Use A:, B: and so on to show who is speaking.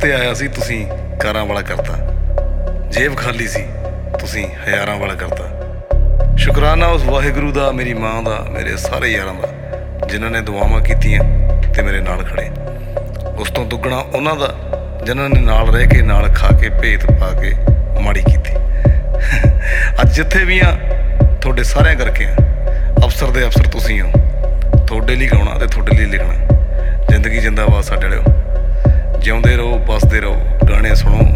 A: ਤੇ ਆਇਆ ਸੀ, ਤੁਸੀਂ ਕਾਰਾਂ ਵਾਲਾ ਕਰਤਾ। ਜੇਬ ਖਾਲੀ ਸੀ, ਤੁਸੀਂ ਹਜ਼ਾਰਾਂ ਵਾਲਾ ਕਰਤਾ। ਸ਼ੁਕਰਾਨਾ ਉਸ ਵਾਹਿਗੁਰੂ ਦਾ, ਮੇਰੀ ਮਾਂ ਦਾ, ਮੇਰੇ ਸਾਰੇ ਯਾਰਾਂ ਦਾ, ਜਿਨ੍ਹਾਂ ਨੇ ਦੁਆਵਾਂ ਕੀਤੀਆਂ ਅਤੇ ਮੇਰੇ ਨਾਲ ਖੜ੍ਹੇ। ਉਸ ਤੋਂ ਦੁੱਗਣਾ ਉਹਨਾਂ ਦਾ, ਜਿਨ੍ਹਾਂ ਨੇ ਨਾਲ ਰਹਿ ਕੇ, ਨਾਲ ਖਾ ਕੇ, ਭੇਤ ਪਾ ਕੇ ਮਾੜੀ ਕੀਤੀ। ਅੱਜ ਜਿੱਥੇ ਵੀ ਹਾਂ ਤੁਹਾਡੇ ਸਾਰਿਆਂ ਕਰਕੇ ਹਾਂ। ਅਫਸਰ ਦੇ ਅਫਸਰ ਤੁਸੀਂ ਹੋ। ਤੁਹਾਡੇ ਲਈ ਗਾਉਣਾ ਅਤੇ ਤੁਹਾਡੇ ਲਈ ਲਿਖਣਾ। ਜ਼ਿੰਦਗੀ ਜਿੰਦਾਬਾਦ ਸਾਡੇ ਵਾਲਿਓ। ਜਿਉਂਦੇ ਰਹੋ, ਵੱਸਦੇ ਰਹੋ, ਗਾਣੇ ਸੁਣੋ,